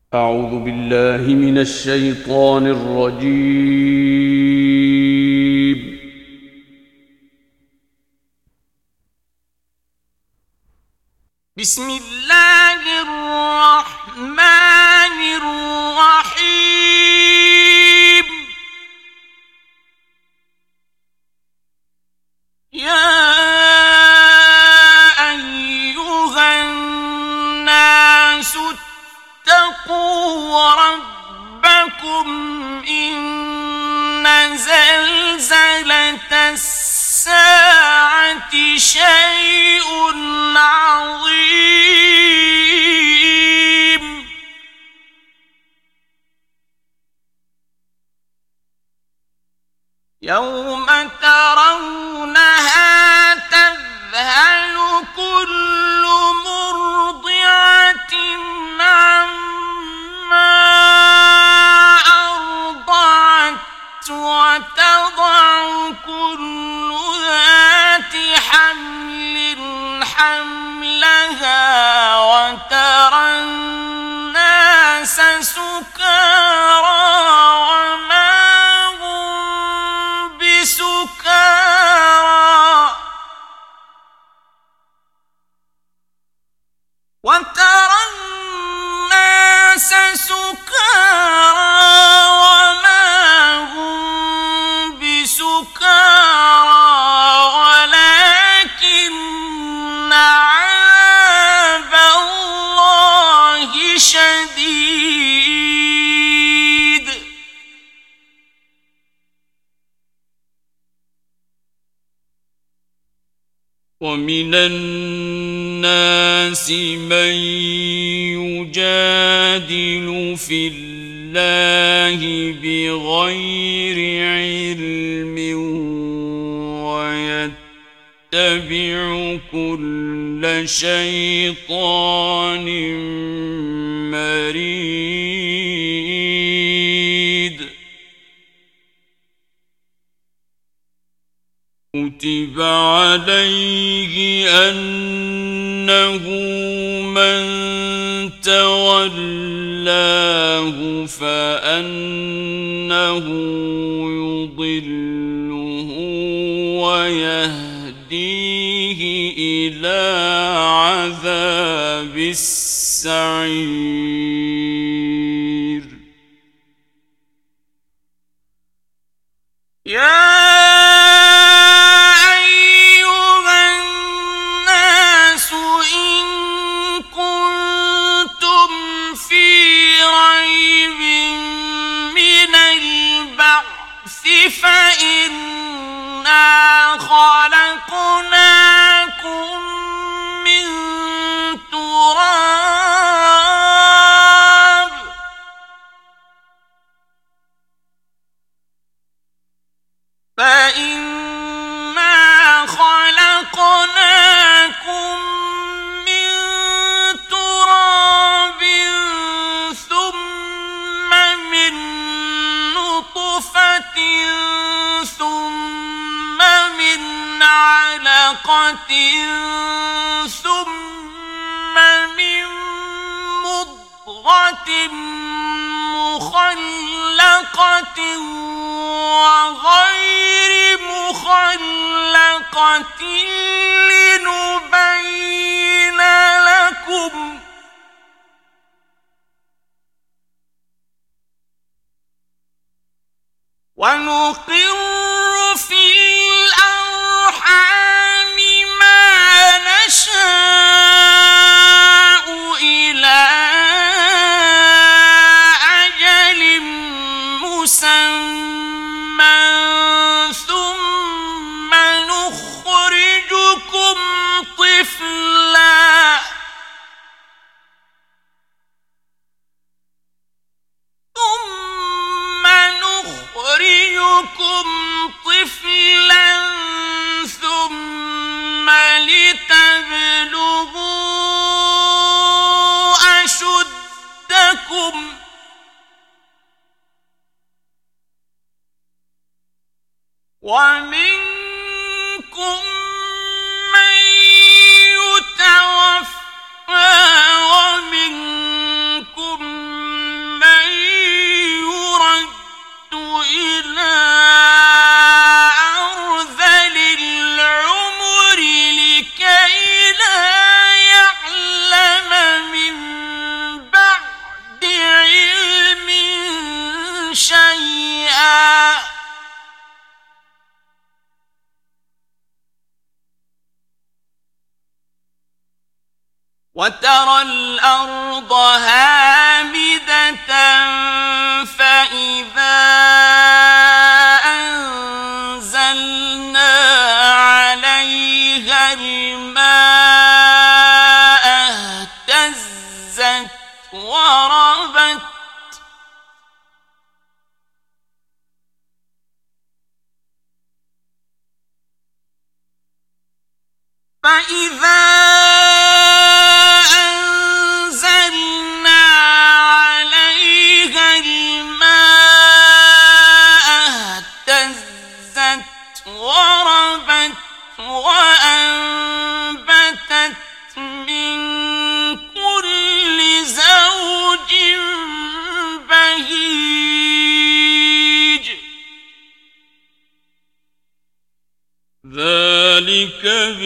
أعوذ بالله من الشيطان الرجيم. بسم الله الرحمن الرحيم. يا أيها الناس اتقوا ربكم إن زلزلة الساعة شيء عظيم. يوم ترونها تذهل كل مرضعة عما أرضعت وتضع كل ذات حمل حملها وترى الناس سكارى وما هم بسكارى ولكن عذاب الله شديد. ومن الناس من يجادل في الله بغير علم ويتبع كل شيطان مريد. كتب عليه أنه من تولاه فأنه يضله ويهديه إلى عذاب السعير. فإنا خلقناكم من تراب ثم من نطفة ثم من علقة ثم من مضغة مخلقة وغير مخلقة لنبين لكم ونقر في الأرحام ما نشاء إلى أجل مسمى ثم نخرجكم طفلا ثم لتبلغوا أشدكم ومنكم من يتوفى ومنكم وترى الأرض هامدة فإذا أنزلنا عليها الماء اهتزت وربت فإذا أنزلنا عليها الماء اهتزت وربت وأنبتت من كل زوج بهيج ذلك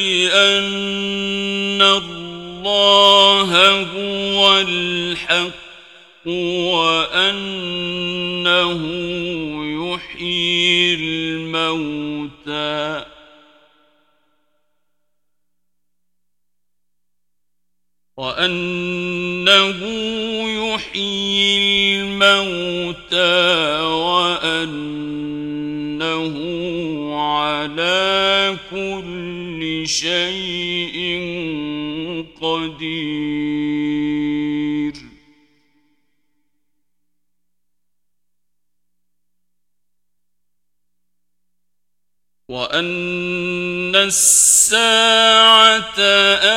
بأن الله هو الحق وأنه يحيي الموتى وأنه على كل شيء قدير وأن الساعة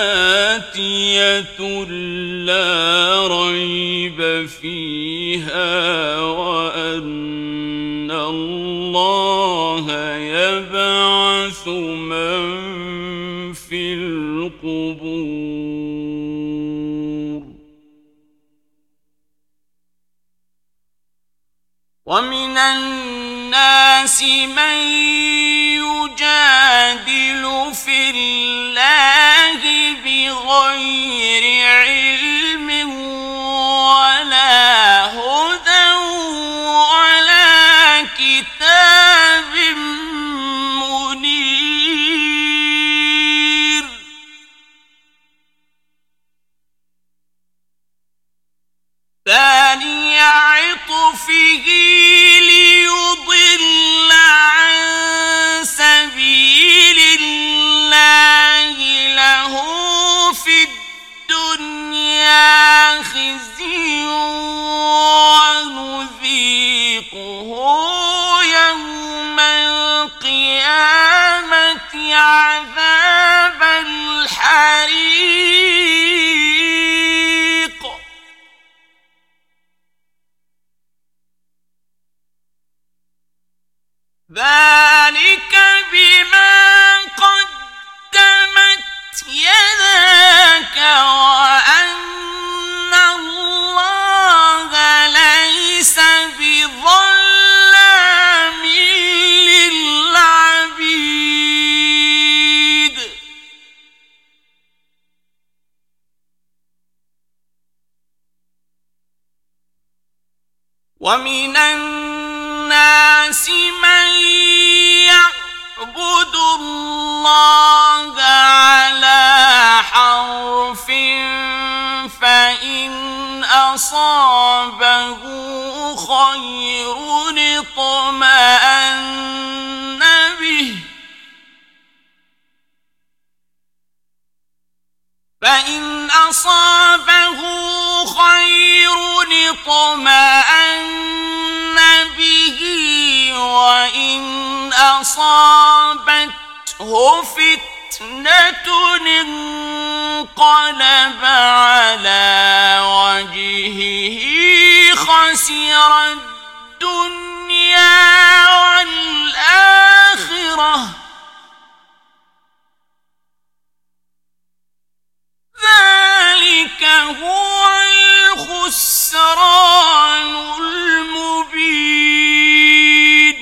آتية لا ريب فيها وأن الله يبعث من في القبور ومن الناس من يجادل في الله بغير علم ولا هدى ولا كتاب منير ثاني عطفه ليضل عن سبيل الله له في الدنيا خزي ونذيقه يوم القيامة عذاب الحريق ذلك بما قدمت يداك وأن الله ليس بظلام للعبيد ومن الناس من يعبد الله على حرف فإن أصابه خير اطمأن به فإن أصابه خير اطمأن به وإن أصابته فتنة انقلب على وجهه خسر الدنيا والآخرة ذلك هو الخسران المبين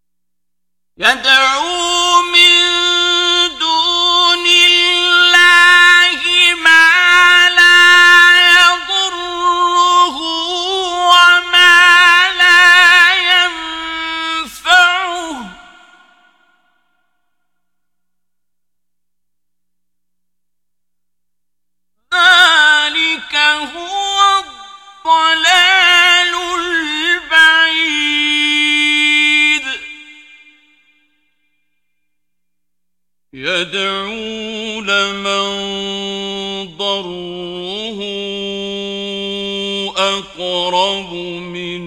يدعو من دون الله يدعو لمن ضره أقرب من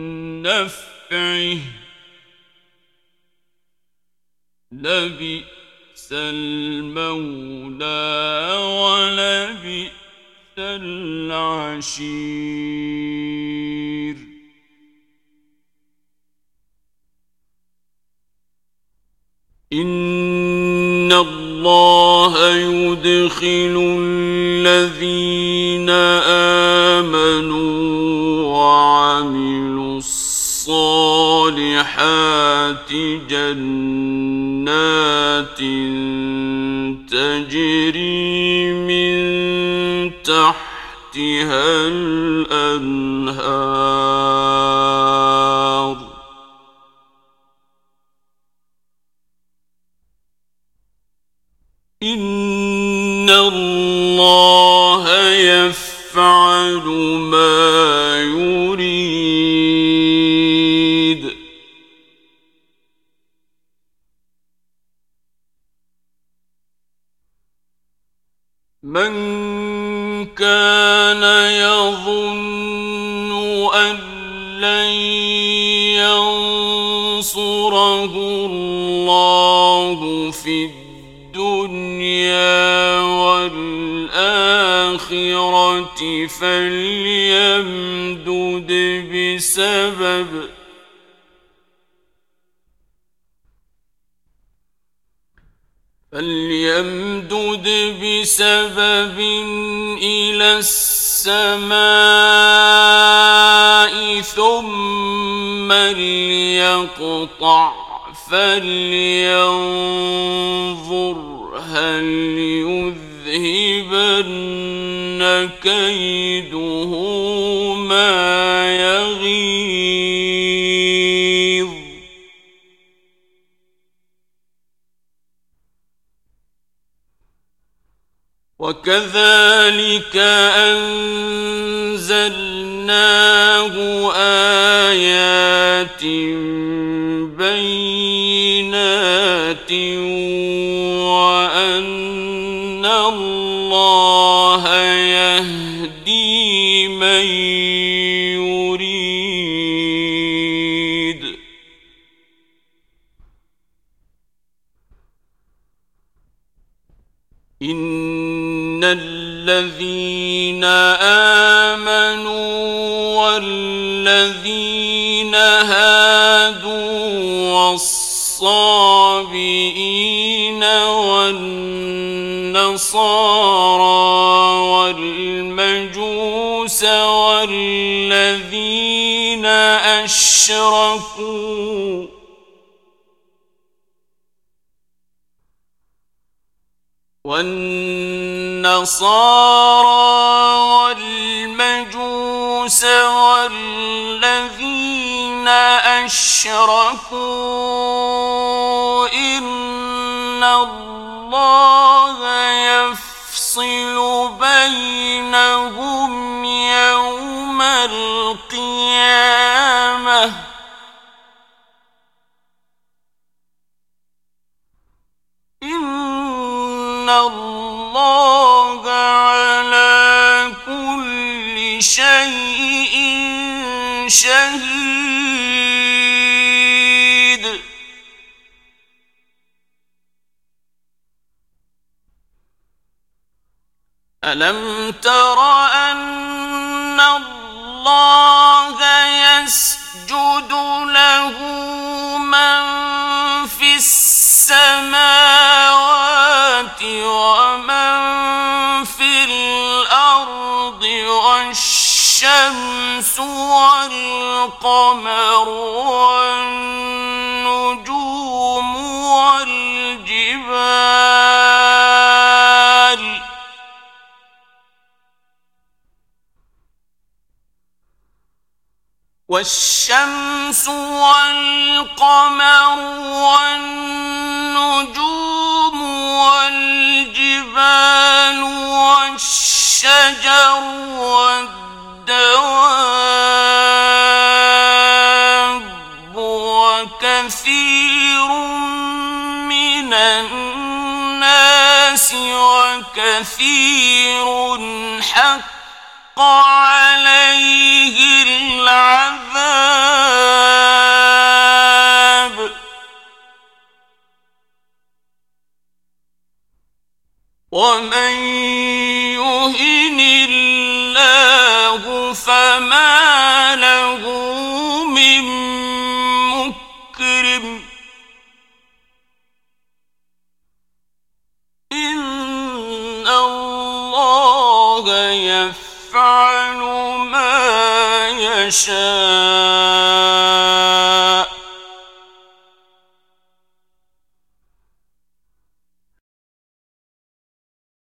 نفعه لبئس المولى ولبئس العشير إن الله يدخل الذين آمنوا وعملوا الصالحات جنات تجري من تحتها الأنهار إن الله يفعل ما يريد من كان يظن أن لن ينصره الله في الدنيا والآخرة فليمدد بسبب إلى السماء ثم ليقطع فلينظر هل يذهبن كيده ما يغيظ وكذلك أنزلناه آيات بينات وأن الله يهدي من يريد إن الذين آمنوا والذين هادوا والصابئين والنصارى والمجوس والذين أشركوا والمجوس والذين أشركوا إن الله يفصل بينهم يوم القيامة إن الله على كل شيء شهيد ألم تر أن الله يسجد له من في السماوات ومن في الأرض والشمس والقمر والنجوم والشمس والقمر والنجوم والجبال والشجر والدواب وكثير من الناس الناس وكثير حق عليه العذاب ومن يهن الله فما له من مكرم إن الله يفعل ما يشاء